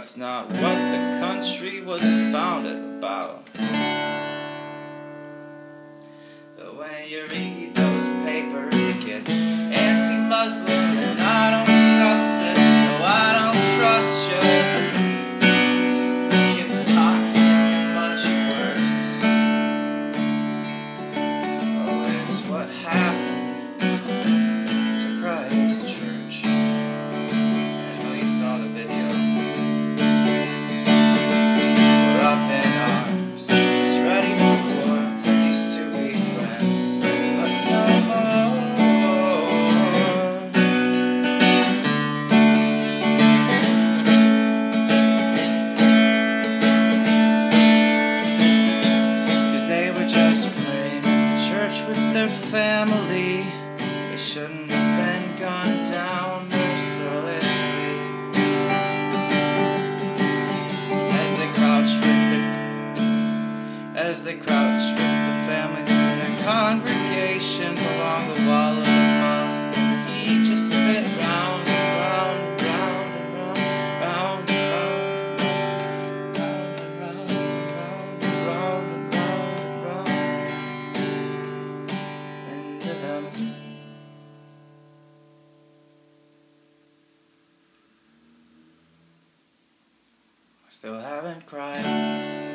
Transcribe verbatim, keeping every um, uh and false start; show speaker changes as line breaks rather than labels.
that's not what the country was founded about. But when you read those papers, it gets anti-Muslim, and I don't trust it. No, I don't trust you. It gets toxic and much worse. Oh, it's what happened to Christ Church. I know you saw the video. We're up in arms, just ready for war. Used to be friends, but no more. 'Cause they were just playing church with their family. They shouldn't have been gunned down mercilessly. As they crouch with their As they crouch with the families in their congregations along the wall of the mosque, and he just spit round and round and round and round, round and round, round and round and round and round and round into them. I still haven't cried.